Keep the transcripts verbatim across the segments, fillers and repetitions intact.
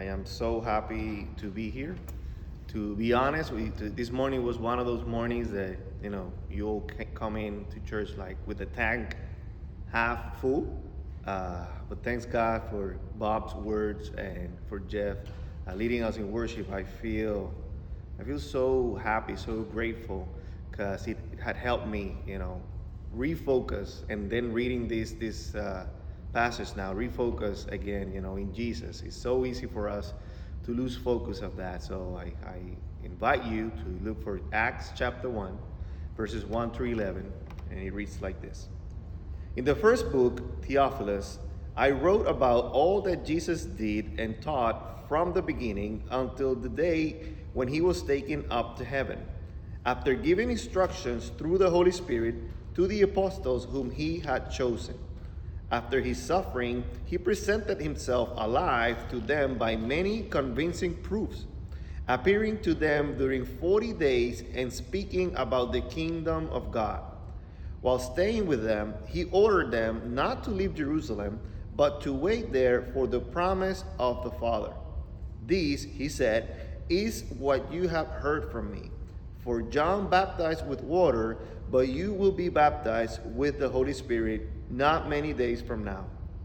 am so happy to be here. To be honest, we, to, this morning was one of those mornings that, you know, you'll come in to church like with the tank half full. Uh, but thanks God for Bob's words and for Jeff uh, leading us in worship. I feel, I feel so happy, so grateful, because it, it had helped me, you know, refocus. And then reading this this uh, passage now, refocus again, you know, in Jesus. It's so easy for us to lose focus of that. So I, I invite you to look for Acts chapter one, verses one through eleven, and it reads like this. In the first book, Theophilus, I wrote about all that Jesus did and taught from the beginning until the day when he was taken up to heaven, after giving instructions through the Holy Spirit to the apostles whom he had chosen. After his suffering, he presented himself alive to them by many convincing proofs, appearing to them during forty days and speaking about the kingdom of God. While staying with them, he ordered them not to leave Jerusalem, but to wait there for the promise of the Father. This, he said, is what you have heard from me. For John baptized with water, but you will be baptized with the Holy Spirit not many days from now.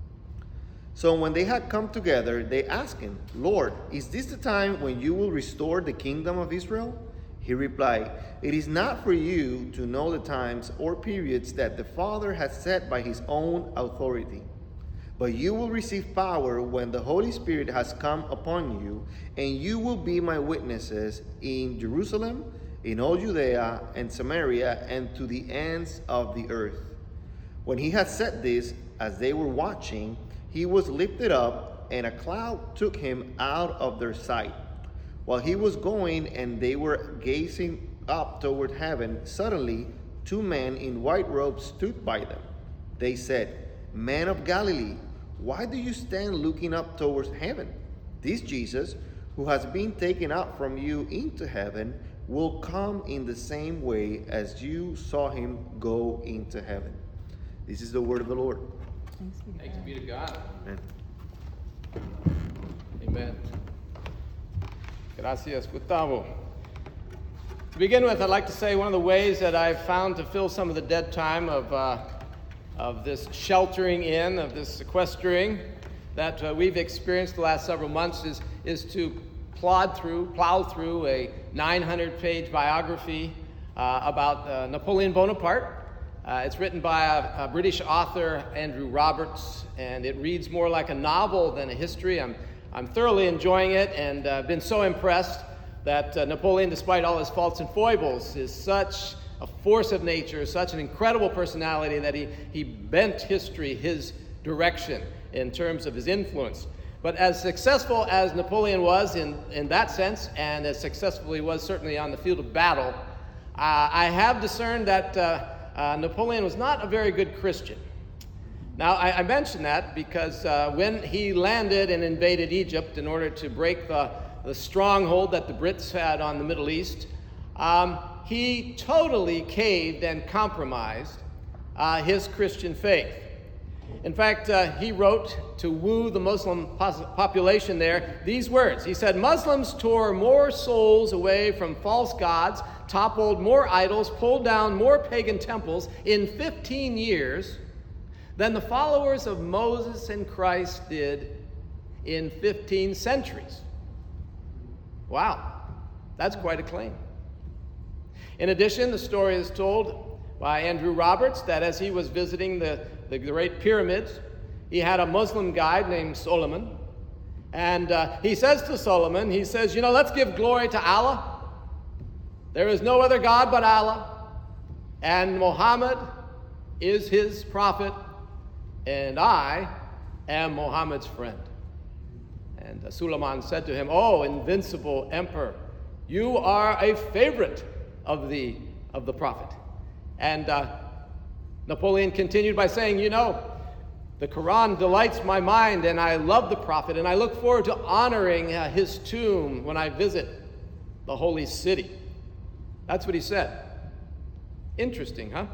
So when they had come together, they asked him, Lord, is this the time when you will restore the kingdom of Israel? He replied, it is not for you to know the times or periods that the Father has set by his own authority. But you will receive power when the Holy Spirit has come upon you, and you will be my witnesses in Jerusalem, in all Judea and Samaria, and to the ends of the earth. When he had said this, as they were watching, he was lifted up, and a cloud took him out of their sight. While he was going and they were gazing up toward heaven, suddenly two men in white robes stood by them. They said, Men of Galilee, why do you stand looking up towards heaven? This Jesus, who has been taken up from you into heaven, will come in the same way as you saw him go into heaven. This is the word of the Lord. Thanks be to God. Amen. Amen. Gracias, Gustavo. To begin with, I'd like to say one of the ways that I've found to fill some of the dead time of uh, of this sheltering in, of this sequestering that uh, we've experienced the last several months is, is to plod through, plow through a nine hundred page biography uh, about uh, Napoleon Bonaparte. Uh, it's written by a, a British author, Andrew Roberts, and it reads more like a novel than a history. I'm, I'm thoroughly enjoying it, and I've uh, been so impressed that uh, Napoleon, despite all his faults and foibles, is such a force of nature, such an incredible personality that he, he bent history his direction in terms of his influence. But as successful as Napoleon was in, in that sense, and as successful he was certainly on the field of battle, uh, I have discerned that uh, uh, Napoleon was not a very good Christian. Now, I, I mention that because uh, when he landed and invaded Egypt in order to break the, the stronghold that the Brits had on the Middle East, um, he totally caved and compromised uh, his Christian faith. In fact, uh, he wrote to woo the Muslim pos- population there these words. He said, Muslims tore more souls away from false gods, toppled more idols, pulled down more pagan temples in fifteen years than the followers of Moses and Christ did in fifteen centuries. Wow, that's quite a claim. In addition, the story is told by Andrew Roberts that as he was visiting the, the Great Pyramids, he had a Muslim guide named Solomon. And uh, he says to Solomon, he says, you know, let's give glory to Allah. There is no other God but Allah. And Muhammad is his prophet. And I am Muhammad's friend. And uh, Suleiman said to him, oh, invincible emperor, you are a favorite of the of the prophet. And uh, Napoleon continued by saying, you know, the Quran delights my mind, and I love the prophet, and I look forward to honoring uh, his tomb when I visit the holy city. That's what he said. Interesting, huh?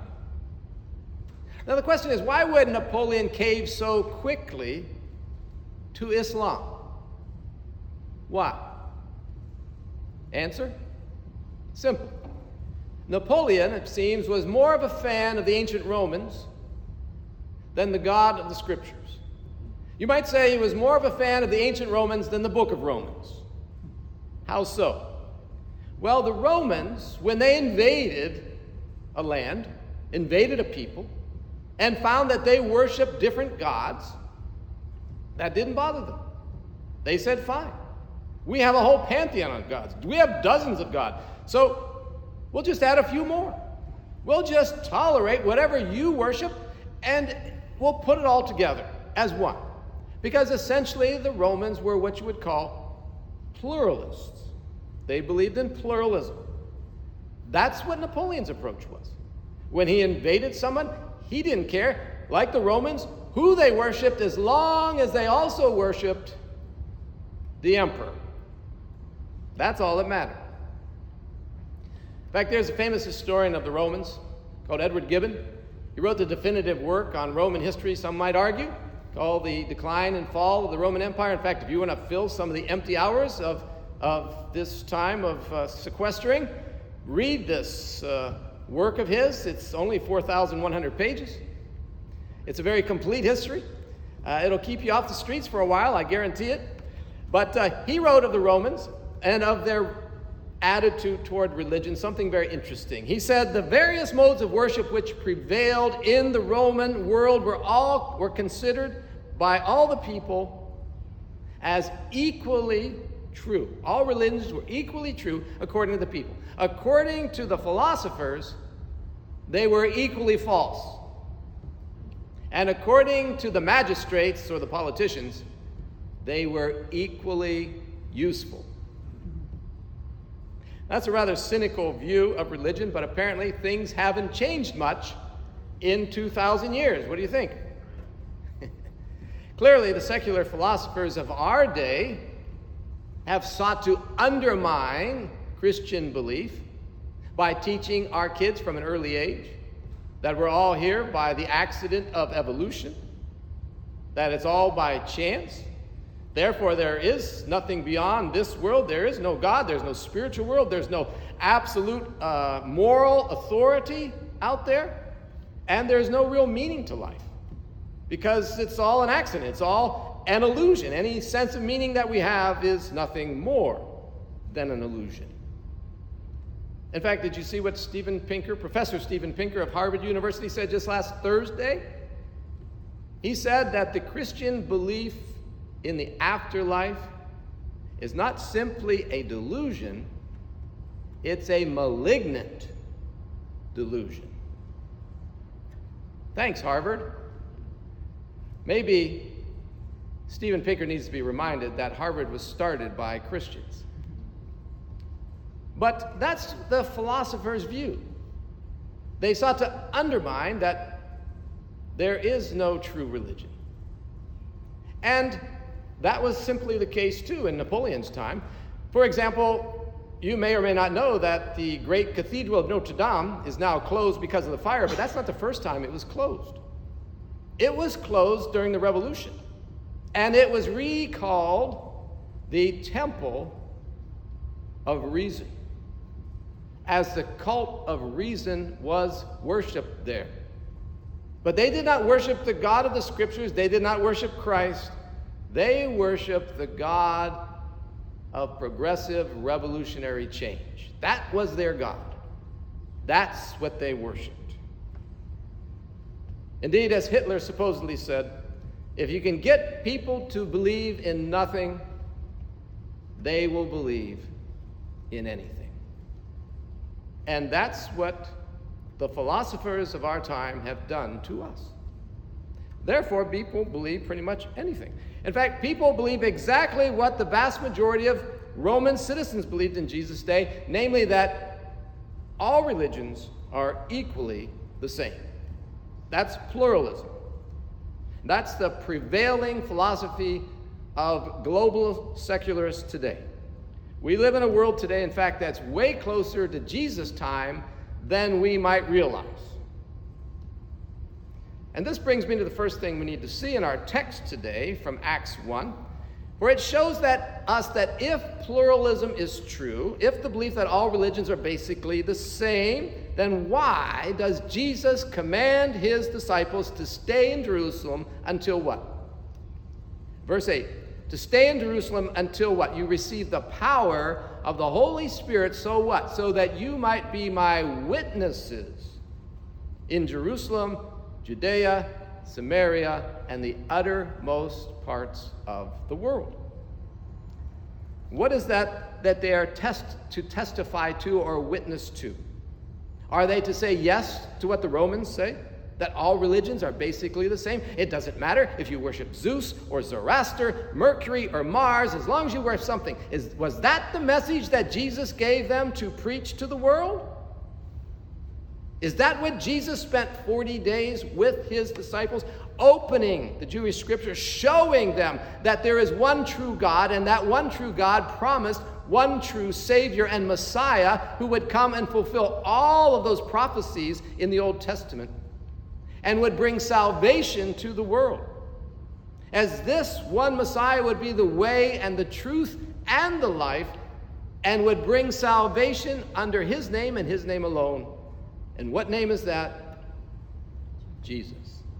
Now the question is, why would Napoleon cave so quickly to Islam? Why? Answer? Simple. Napoleon, it seems, was more of a fan of the ancient Romans than the God of the Scriptures. You might say he was more of a fan of the ancient Romans than the book of Romans. How so? Well, the Romans, when they invaded a land, invaded a people, and found that they worshiped different gods, that didn't bother them. They said, fine. We have a whole pantheon of gods. We have dozens of gods. So we'll just add a few more. We'll just tolerate whatever you worship, and we'll put it all together as one. Because essentially the Romans were what you would call pluralists. They believed in pluralism. That's what Napoleon's approach was. When he invaded someone, he didn't care, like the Romans, who they worshipped as long as they also worshipped the emperor. That's all that mattered. In fact, there's a famous historian of the Romans called Edward Gibbon. He wrote the definitive work on Roman history, some might argue, called The Decline and Fall of the Roman Empire. In fact, if you want to fill some of the empty hours of, of this time of uh, sequestering, read this uh, work of his. It's only four thousand one hundred pages. It's a very complete history. Uh, it'll keep you off the streets for a while, I guarantee it. But uh, he wrote of the Romans and of their attitude toward religion something very interesting. He said the various modes of worship which prevailed in the Roman world were all were considered by all the people as equally true. All religions were equally true according to the people. According to the philosophers, they were equally false. And according to the magistrates or the politicians, they were equally useful. That's a rather cynical view of religion, but apparently things haven't changed much in two thousand years. What do you think? Clearly, the secular philosophers of our day have sought to undermine Christian belief by teaching our kids from an early age that we're all here by the accident of evolution, that it's all by chance. Therefore, there is nothing beyond this world. There is no God. There's no spiritual world. There's no absolute uh, moral authority out there. And there's no real meaning to life because it's all an accident. It's all an illusion. Any sense of meaning that we have is nothing more than an illusion. In fact, did you see what Steven Pinker, Professor Steven Pinker of Harvard University said just last Thursday? He said that the Christian belief in the afterlife is not simply a delusion, it's a malignant delusion. Thanks, Harvard. Maybe Steven Pinker needs to be reminded that Harvard was started by Christians. But that's the philosopher's view. They sought to undermine that there is no true religion. And that was simply the case, too, in Napoleon's time. For example, you may or may not know that the great Cathedral of Notre Dame is now closed because of the fire, but that's not the first time it was closed. It was closed during the Revolution, and it was recalled the Temple of Reason, as the cult of reason was worshipped there. But they did not worship the God of the Scriptures. They did not worship Christ. They worshiped the God of progressive revolutionary change. That was their God. That's what they worshiped. Indeed, as Hitler supposedly said, if you can get people to believe in nothing, they will believe in anything. And that's what the philosophers of our time have done to us. Therefore, people believe pretty much anything. In fact, people believe exactly what the vast majority of Roman citizens believed in Jesus' day, namely that all religions are equally the same. That's pluralism. That's the prevailing philosophy of global secularists today. We live in a world today, in fact, that's way closer to Jesus' time than we might realize. And this brings me to the first thing we need to see in our text today from Acts one. where it shows that us that if pluralism is true, if the belief that all religions are basically the same, then why does Jesus command his disciples to stay in Jerusalem until what? Verse eight, to stay in Jerusalem until what? You receive the power of the Holy Spirit, so what? So that you might be my witnesses in Jerusalem, Judea, Samaria, and the uttermost parts of the world. What is that that they are test, to testify to or witness to? Are they to say yes to what the Romans say? That all religions are basically the same? It doesn't matter if you worship Zeus or Zoroaster, Mercury or Mars, as long as you worship something. Is, was that the message that Jesus gave them to preach to the world? Is that what Jesus spent forty days with his disciples, opening the Jewish scriptures, showing them that there is one true God, and that one true God promised one true Savior and Messiah who would come and fulfill all of those prophecies in the Old Testament and would bring salvation to the world? As this one Messiah would be the way and the truth and the life, and would bring salvation under his name and his name alone. And what name is that? Jesus.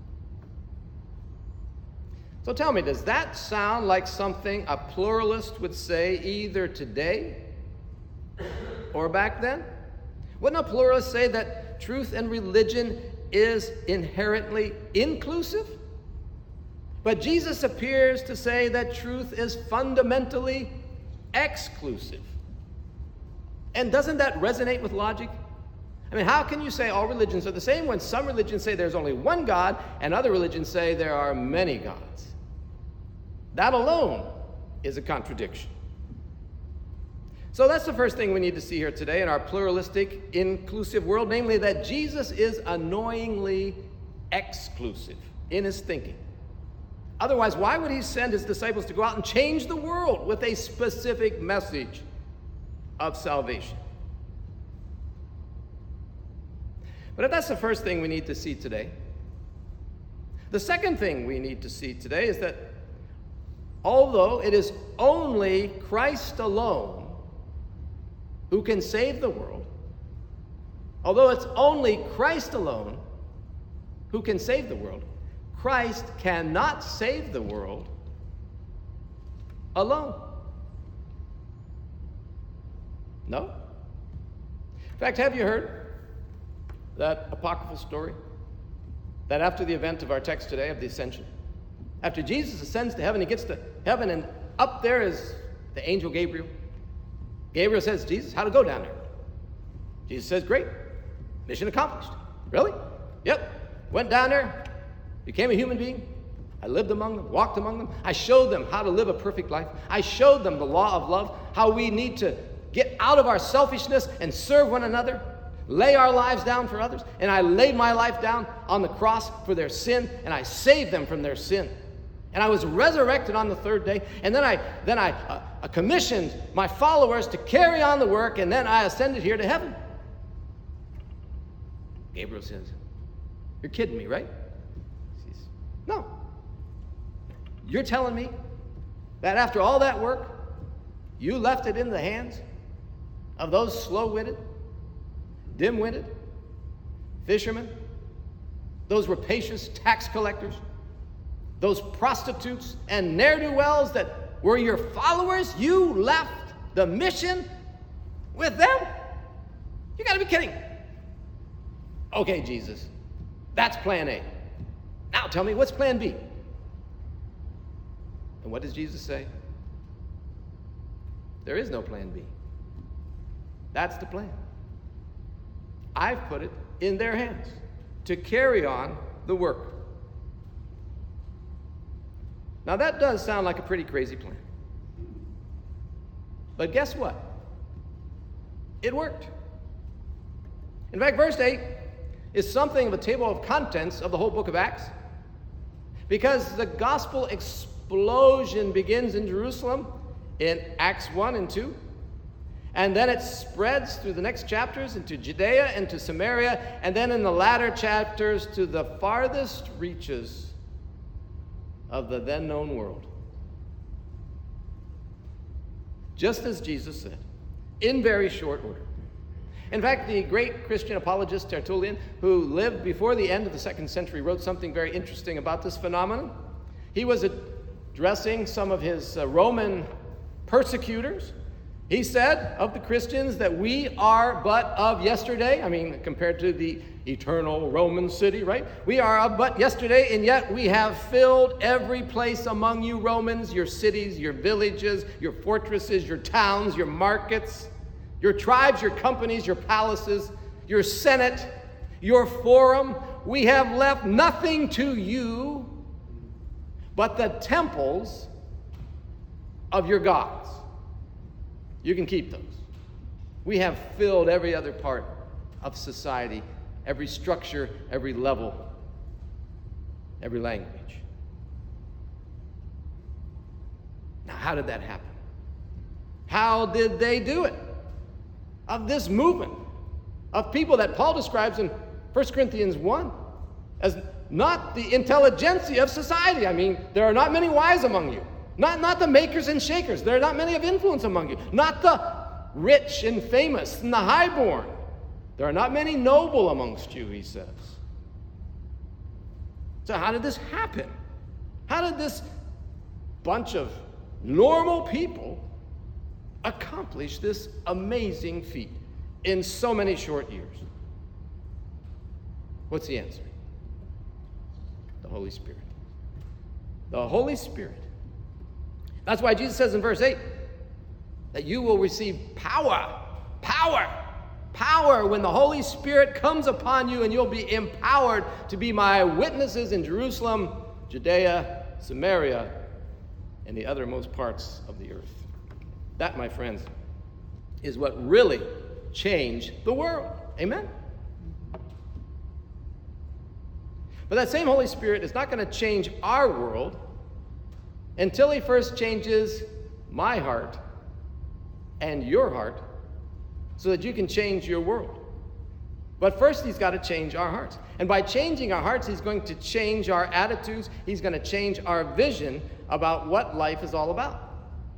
So tell me, does that sound like something a pluralist would say either today or back then? Wouldn't a pluralist say that truth and religion is inherently inclusive? But Jesus appears to say that truth is fundamentally exclusive. And doesn't that resonate with logic? I mean, how can you say all religions are the same when some religions say there's only one God and other religions say there are many gods? That alone is a contradiction. So that's the first thing we need to see here today in our pluralistic, inclusive world, namely that Jesus is annoyingly exclusive in his thinking. Otherwise, why would he send his disciples to go out and change the world with a specific message of salvation? But if that's the first thing we need to see today, the second thing we need to see today is that although it is only Christ alone who can save the world, although it's only Christ alone who can save the world, Christ cannot save the world alone. No? In fact, have you heard that apocryphal story that after the event of our text today of the ascension, after Jesus ascends to heaven, he gets to heaven, and up there is the angel Gabriel. Gabriel says, Jesus, how to go down there? Jesus says, great, mission accomplished. Really? Yep. Went down there, became a human being. I lived among them, walked among them. I showed them how to live a perfect life. I showed them the law of love, how we need to get out of our selfishness and serve one another, lay our lives down for others. And I laid my life down on the cross for their sin, and I saved them from their sin. And I was resurrected on the third day, and then I then I uh, commissioned my followers to carry on the work, and then I ascended here to heaven. Gabriel says, you're kidding me, right? He says, no. You're telling me that after all that work, you left it in the hands of those slow-witted, dim-witted fishermen, those rapacious tax collectors, those prostitutes and ne'er-do-wells that were your followers? You left the mission with them? You got to be kidding. Okay, Jesus, that's plan A. Now tell me, what's plan B? And what does Jesus say? There is no plan B. That's the plan. I've put it in their hands to carry on the work. Now that does sound like a pretty crazy plan. But guess what? It worked. In fact, verse eight is something of a table of contents of the whole book of Acts, because the gospel explosion begins in Jerusalem in Acts one and two, and then it spreads through the next chapters into Judea and to Samaria, and then in the latter chapters to the farthest reaches of the then known world. just as Jesus said, in very short order. In fact, the great Christian apologist Tertullian, who lived before the end of the second century, wrote something very interesting about this phenomenon. He was addressing some of his uh, Roman persecutors. He said of the Christians that we are but of yesterday. I mean, compared to the eternal Roman city, right? We are of but yesterday, and yet we have filled every place among you Romans, your cities, your villages, your fortresses, your towns, your markets, your tribes, your companies, your palaces, your senate, your forum. We have left nothing to you but the temples of your gods. You can keep those. We have filled every other part of society, every structure, every level, every language. Now, how did that happen? How did they do it? Of this movement of people that Paul describes in First Corinthians one as not the intelligentsia of society. I mean, there are not many wise among you. Not, not the makers and shakers. There are not many of influence among you. Not the rich and famous and the highborn. There are not many noble amongst you, he says. So how did this happen? How did this bunch of normal people accomplish this amazing feat in so many short years? What's the answer? The Holy Spirit. The Holy Spirit. That's why Jesus says in verse eight that you will receive power, power, power when the Holy Spirit comes upon you, and you'll be empowered to be my witnesses in Jerusalem, Judea, Samaria, and the othermost parts of the earth. That, my friends, is what really changed the world. Amen? But that same Holy Spirit is not going to change our world until he first changes my heart and your heart so that you can change your world. But first, he's got to change our hearts. And by changing our hearts, he's going to change our attitudes. He's going to change our vision about what life is all about.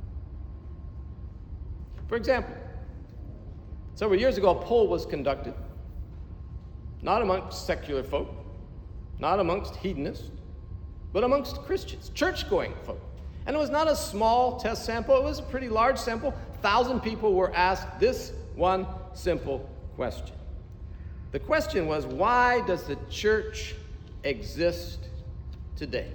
For example, several years ago, a poll was conducted, not amongst secular folk, not amongst hedonists, but amongst Christians, church-going folk. And it was not a small test sample, it was a pretty large sample. A thousand people were asked this one simple question. The question was, why does the church exist today?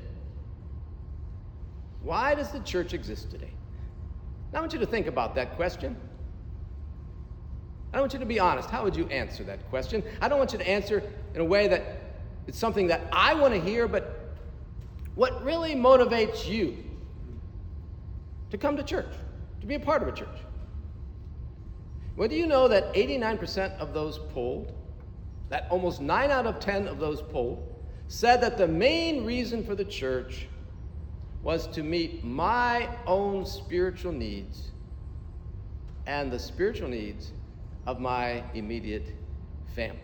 Why does the church exist today? Now I want you to think about that question. I want you to be honest. How would you answer that question? I don't want you to answer in a way that it's something that I want to hear, but what really motivates you to come to church, to be a part of a church? Well, do you know that eighty-nine percent of those polled, that almost nine out of ten of those polled, said that the main reason for the church was to meet my own spiritual needs and the spiritual needs of my immediate family.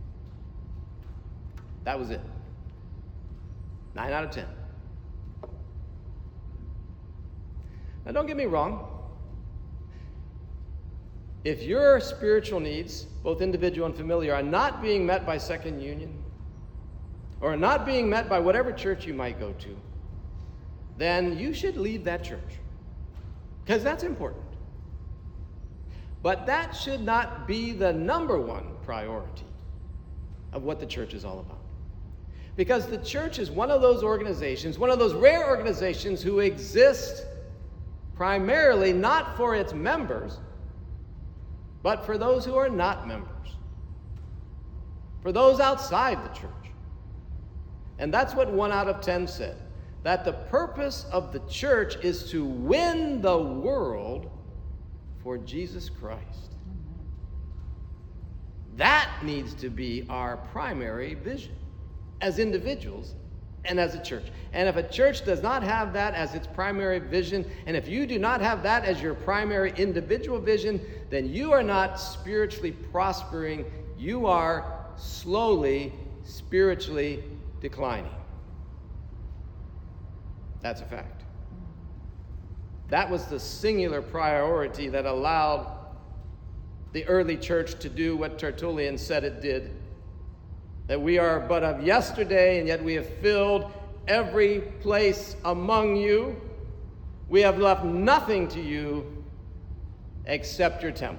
That was it. Nine out of ten. Now, don't get me wrong. If your spiritual needs, both individual and familiar, are not being met by Second Union, or are not being met by whatever church you might go to, then you should leave that church, because that's important. But that should not be the number one priority of what the church is all about. Because the church is one of those organizations, one of those rare organizations who exist primarily not for its members, but for those who are not members, for those outside the church. And that's what one out of ten said, that the purpose of the church is to win the world for Jesus Christ. That needs to be our primary vision as individuals and as a church. And if a church does not have that as its primary vision, and if you do not have that as your primary individual vision, then you are not spiritually prospering. You are slowly, spiritually declining. That's a fact. That was the singular priority that allowed the early church to do what Tertullian said it did. That we are but of yesterday, and yet we have filled every place among you. We have left nothing to you except your temples.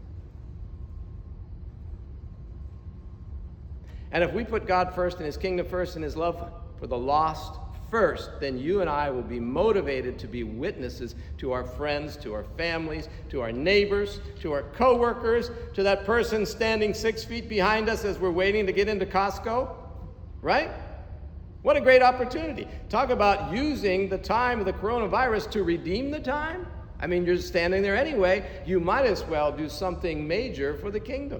And if we put God first and his kingdom first and his love for the lost first, then you and I will be motivated to be witnesses to our friends, to our families, to our neighbors, to our coworkers, to that person standing six feet behind us as we're waiting to get into Costco, right? What a great opportunity. Talk about using the time of the coronavirus to redeem the time. I mean, you're standing there anyway. You might as well do something major for the kingdom.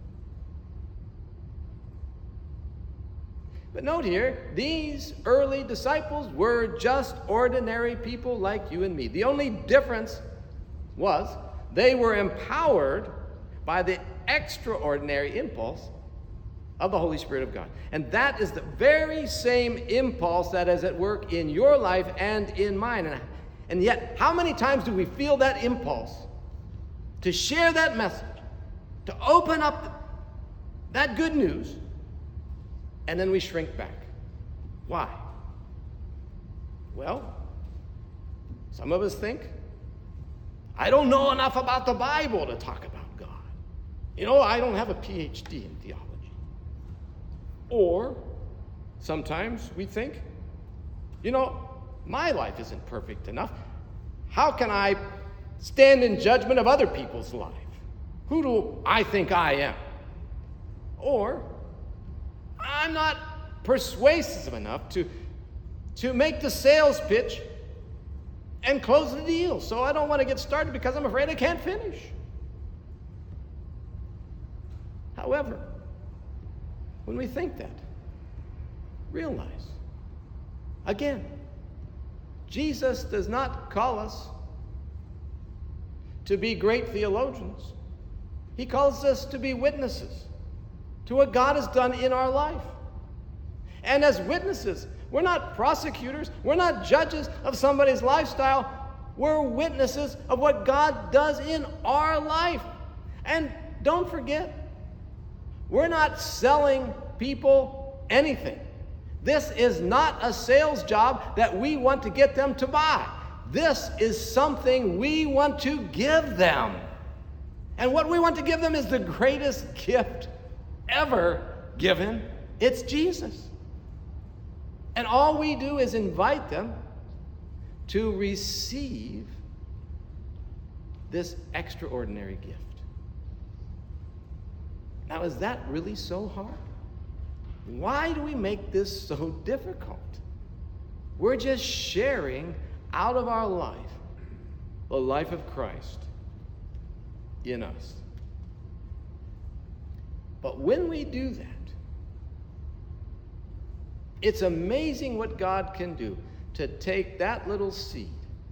But note here, these early disciples were just ordinary people like you and me. The only difference was they were empowered by the extraordinary impulse of the Holy Spirit of God. And that is the very same impulse that is at work in your life and in mine. And, and yet, how many times do we feel that impulse to share that message, to open up that good news, and then we shrink back? Why? Well, some of us think, I don't know enough about the Bible to talk about God. You know, I don't have a P H D in theology. Or sometimes we think, you know, my life isn't perfect enough. How can I stand in judgment of other people's life? Who do I think I am? Or I'm not persuasive enough to, to make the sales pitch and close the deal. So I don't want to get started because I'm afraid I can't finish. However, when we think that, realize, again, Jesus does not call us to be great theologians. He calls us to be witnesses to what God has done in our life. And as witnesses, we're not prosecutors, we're not judges of somebody's lifestyle, we're witnesses of what God does in our life. And don't forget, we're not selling people anything. This is not a sales job that we want to get them to buy. This is something we want to give them. And what we want to give them is the greatest gift ever given. It's Jesus. And all we do is invite them to receive this extraordinary gift. Now, is that really so hard? Why do we make this so difficult? We're just sharing out of our life the life of Christ in us. But when we do that, it's amazing what God can do to take that little seed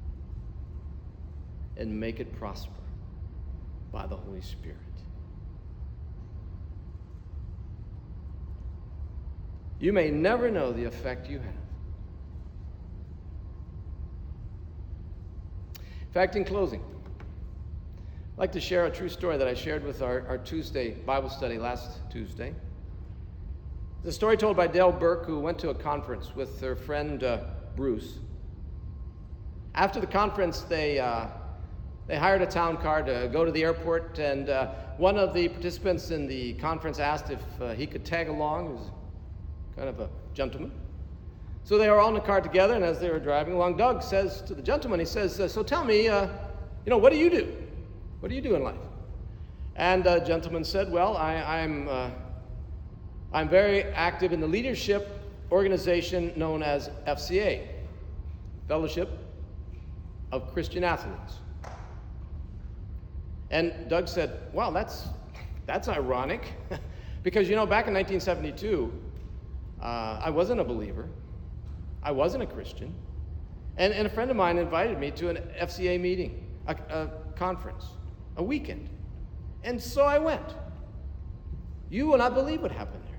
and make it prosper by the Holy Spirit. You may never know the effect you have. In fact, in closing, I'd like to share a true story that I shared with our, our Tuesday Bible study last Tuesday. It's a story told by Dale Burke, who went to a conference with her friend uh, Bruce. After the conference, they, uh, they hired a town car to go to the airport, and uh, one of the participants in the conference asked if uh, he could tag along. He was kind of a gentleman. So they were all in the car together, and as they were driving along, Doug says to the gentleman, he says, so tell me, uh, you know, what do you do? What do you do in life? And the gentleman said, well, I, I'm, uh, I'm very active in the leadership organization known as F C A, Fellowship of Christian Athletes. And Doug said, wow, that's, that's ironic, because, you know, back in nineteen seventy-two, uh, I wasn't a believer. I wasn't a Christian. And, and a friend of mine invited me to an F C A meeting, a, a conference, a weekend. And so I went. You will not believe what happened there.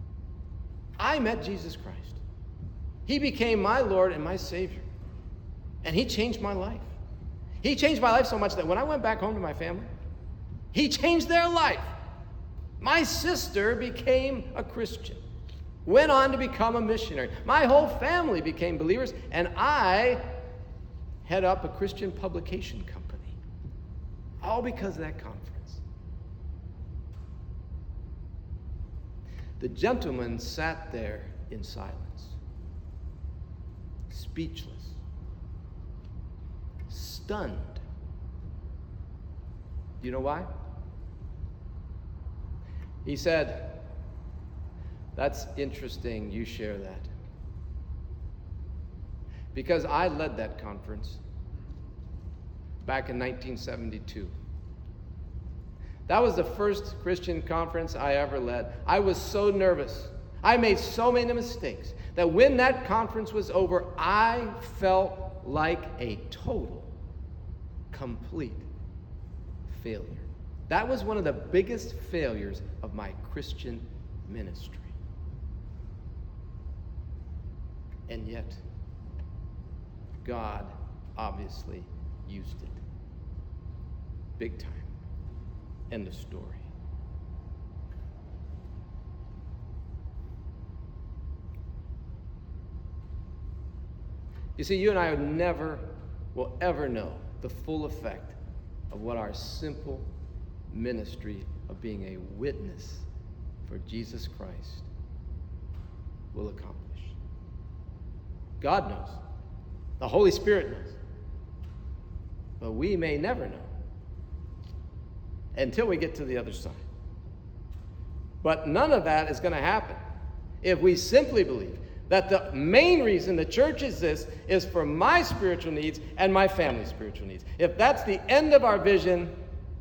I met Jesus Christ. He became my Lord and my Savior. And he changed my life. He changed my life so much that when I went back home to my family, he changed their life. My sister became a Christian, went on to become a missionary. My whole family became believers, and I head up a Christian publication company. All because of that conference. The gentleman sat there in silence, speechless, stunned. Do you know why? He said, "That's interesting you share that. Because I led that conference back in nineteen seventy-two. That was the first Christian conference I ever led. I was so nervous. I made so many mistakes that when that conference was over, I felt like a total, complete failure. That was one of the biggest failures of my Christian ministry. And yet, God obviously used it. Big time. End of story. You see, you and I would never, will ever know the full effect of what our simple ministry of being a witness for Jesus Christ will accomplish. God knows. The Holy Spirit knows. But we may never know until we get to the other side. But none of that is going to happen if we simply believe that the main reason the church exists is for my spiritual needs and my family's spiritual needs. If that's the end of our vision,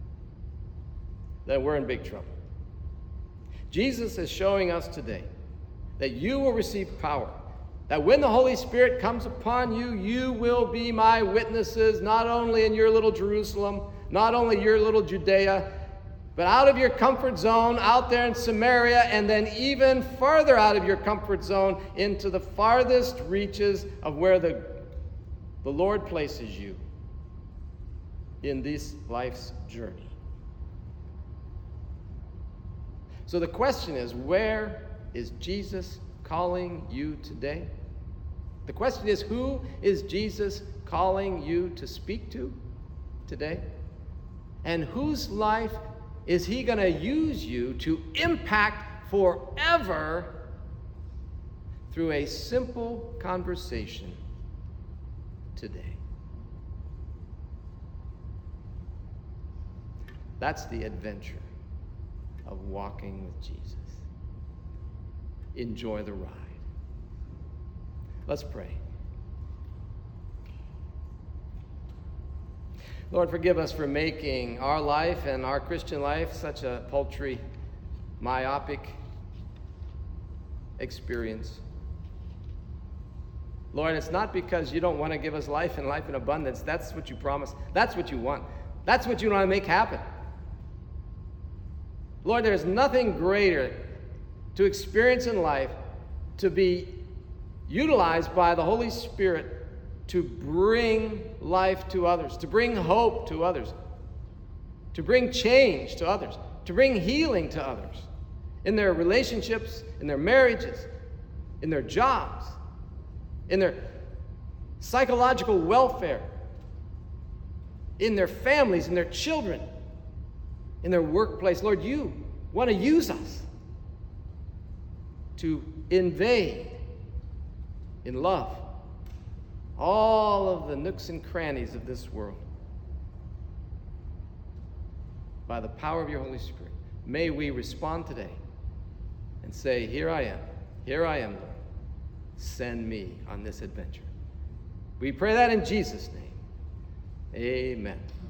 then we're in big trouble. Jesus is showing us today that you will receive power, that when the Holy Spirit comes upon you, you will be my witnesses, not only in your little Jerusalem, not only your little Judea, but out of your comfort zone, out there in Samaria, and then even further out of your comfort zone into the farthest reaches of where the, the Lord places you in this life's journey. So the question is, where is Jesus calling you today? The question is, who is Jesus calling you to speak to today? And whose life is he going to use you to impact forever through a simple conversation today? That's the adventure of walking with Jesus. Enjoy the ride. Let's pray. Lord, forgive us for making our life and our Christian life such a paltry, myopic experience. Lord, it's not because you don't want to give us life and life in abundance. That's what you promise. That's what you want. That's what you want to make happen. Lord, there's nothing greater to experience in life, to be utilized by the Holy Spirit to bring life to others, to bring hope to others, to bring change to others, to bring healing to others in their relationships, in their marriages, in their jobs, in their psychological welfare, in their families, in their children, in their workplace. Lord, you want to use us to invade in love all of the nooks and crannies of this world. By the power of your Holy Spirit, may we respond today and say, here I am, here I am, Lord. Send me on this adventure. We pray that in Jesus' name. Amen.